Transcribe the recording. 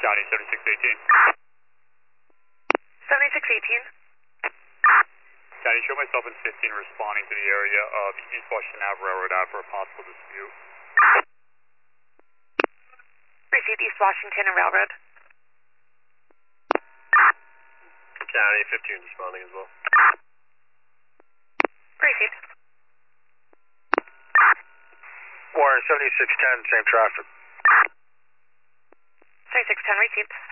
County 7618. 7618. County, show myself in 15 responding to the area of East Washington Ave Railroad Ave for a possible dispute. Received East Washington and Railroad. County 15 responding as well. Received. Warren 7610, same traffic. 7610 received.